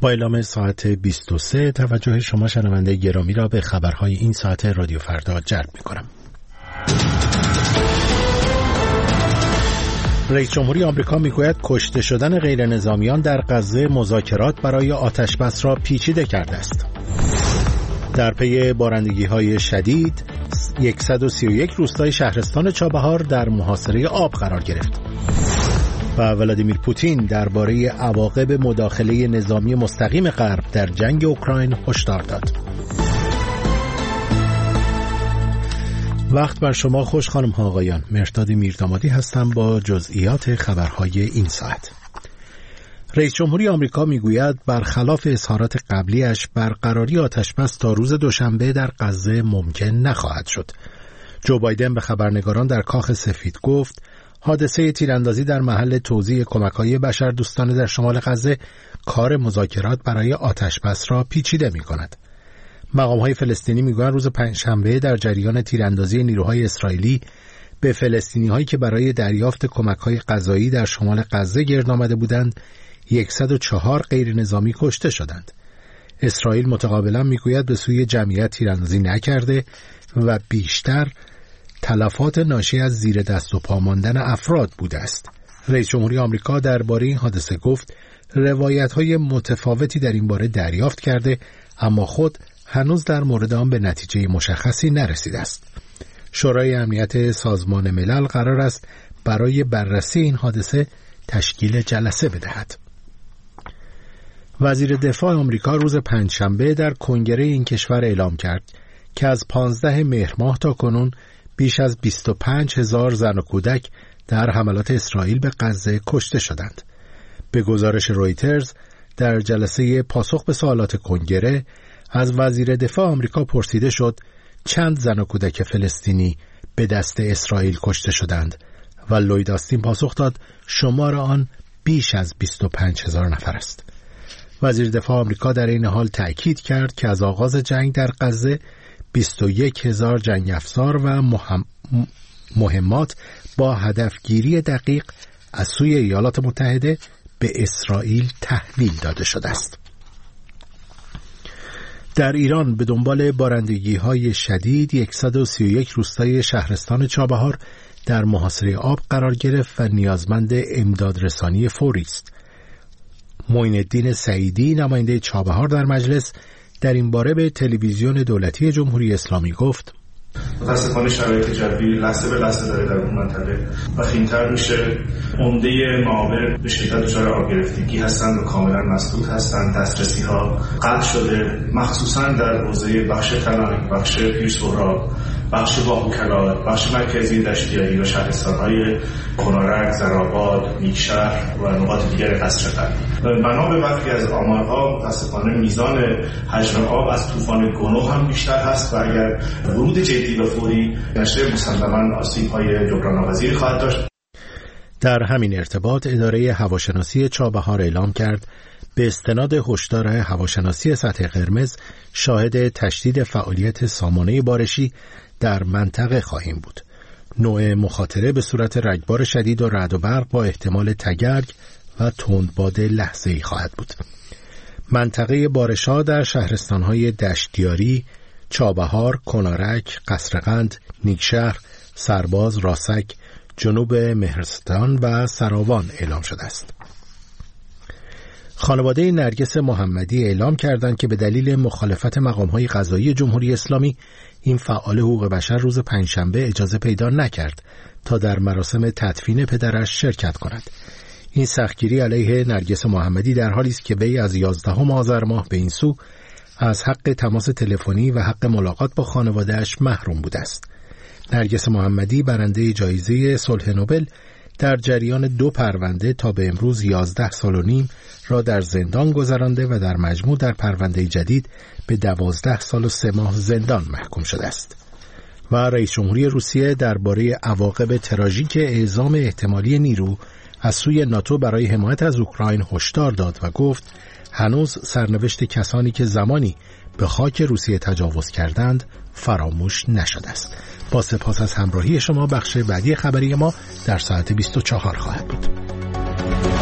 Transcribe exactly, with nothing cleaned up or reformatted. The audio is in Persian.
با اعلام ساعت بیست و سه توجه شما شنونده گرامی را به خبرهای این ساعت رادیو فردا جلب می‌کنم. رئیس جمهوری آمریکا میگوید کشته شدن غیر نظامیان در غزه مذاکرات برای آتشبس را پیچیده کرده است. در پی بارندگی‌های شدید صد و سی و یک روستای شهرستان چابهار در محاصره آب قرار گرفت. و ولادیمیر پوتین درباره عواقب مداخله نظامی مستقیم غرب در جنگ اوکراین هشدار داد. وقت بر شما خوش خانم ها آقایان، مرداد میردامادی هستم با جزئیات خبرهای این ساعت. رئیس جمهوری آمریکا میگوید برخلاف اظهارات قبلیش برقراری آتشبس تا روز دوشنبه در غزه ممکن نخواهد شد. جو بایدن به خبرنگاران در کاخ سفید گفت حادثه تیراندازی در محل توزیع کمک‌های بشردوستانه در شمال غزه کار مذاکرات برای آتشبس را پیچیده می‌کند. مقام‌های فلسطینی می‌گویند روز پنجشنبه در جریان تیراندازی نیروهای اسرائیلی به فلسطینی‌هایی که برای دریافت کمک‌های غذایی در شمال غزه گرد آمده بودند صد و چهار غیر نظامی کشته شدند. اسرائیل متقابلا می‌گوید به سوی جمعیت تیراندازی نکرده و بیشتر تلفات ناشی از زیر دست و پا ماندن افراد بوده است. رئیس جمهوری آمریکا درباره این حادثه گفت روایت‌های متفاوتی در این باره دریافت کرده، اما خود هنوز در مورد آن به نتیجه مشخصی نرسیده است. شورای امنیت سازمان ملل قرار است برای بررسی این حادثه تشکیل جلسه بدهد. وزیر دفاع آمریکا روز پنجشنبه در کنگره این کشور اعلام کرد که از پانزده مهر ماه تا کنون بیش از بیست و پنج هزار زن و کودک در حملات اسرائیل به غزه کشته شدند. به گزارش رویترز در جلسه پاسخ به سوالات کنگره از وزیر دفاع آمریکا پرسیده شد چند زن و کودک فلسطینی به دست اسرائیل کشته شدند و لوید آستین پاسخ داد شمار آن بیش از بیست و پنج هزار نفر است. وزیر دفاع آمریکا در این حال تأکید کرد که از آغاز جنگ در غزه بیست و یک هزار جنگ افزار و مهم... مهمات با هدفگیری دقیق از سوی ایالات متحده به اسرائیل تحویل داده شده است. در ایران به دنبال بارندگی‌های شدید صد و سی و یک روستای شهرستان چابهار در محاصره آب قرار گرفت و نیازمند امداد رسانی فوری است. معین الدین سعیدی نماینده چابهار در مجلس در این باره به تلویزیون دولتی جمهوری اسلامی گفت متاسفانه شرایط جوی لحظه به لحظه داره در اون منطقه وخیم‌تر میشه. عمده معابر به شدت دچار آب گرفتگی هستند و کاملا مسدود هستند. دسترسی ها قطع شده، مخصوصا در حوزه بخش تلانک، بخش پیر سهراب، بخش باهوکلات، بخش مرکزی دشتیاری و شهرستان‌های کنارک، زرآباد، نیکشهر و نقاط دیگر قصر قلب. بنا به برخی از آمارها متاسفانه میزان حجم آب از طوفان گنو هم بیشتر هست و اگر ورود جدی و فوری نشه مسلماً آسیب‌های جبران‌ناپذیری خواهد داشت. در همین ارتباط اداره هواشناسی چابهار اعلام کرد به استناد هشدار هواشناسی سطح قرمز شاهد تشدید فعالیت سامانه بارشی در منطقه خواهیم بود. نوع مخاطره به صورت رگبار شدید و رعد و برق با احتمال تگرگ و تندباد لحظه‌ای خواهد بود. منطقه بارش‌ها در شهرستان‌های دشتیاری، چابهار، کنارک، قصرقند، نیکشهر، سرباز، راسک، جنوب مهرستان و سراوان اعلام شده است. خانواده نرگس محمدی اعلام کردند که به دلیل مخالفت مقام‌های قضایی جمهوری اسلامی این فعال حقوق بشر روز پنجشنبه اجازه پیدا نکرد تا در مراسم تدفین پدرش شرکت کند. این سختگیری علیه نرگس محمدی در حالی است که وی از یازدهم آذر ماه به این سو از حق تماس تلفنی و حق ملاقات با خانواده‌اش محروم بوده است. نرگس محمدی برنده جایزه صلح نوبل در جریان دو پرونده تا به امروز یازده سال و نیم را در زندان گذرانده و در مجموع در پرونده جدید به دوازده سال و سه ماه زندان محکوم شده است. و رئیس جمهوری روسیه درباره عواقب تراژیک اعزام احتمالی نیرو از سوی ناتو برای حمایت از اوکراین هشدار داد و گفت هنوز سرنوشت کسانی که زمانی به خاک روسیه تجاوز کردند فراموش نشده است. با سپاس از همراهی شما، بخش بعدی خبری ما در ساعت بیست و چهار خواهد بود.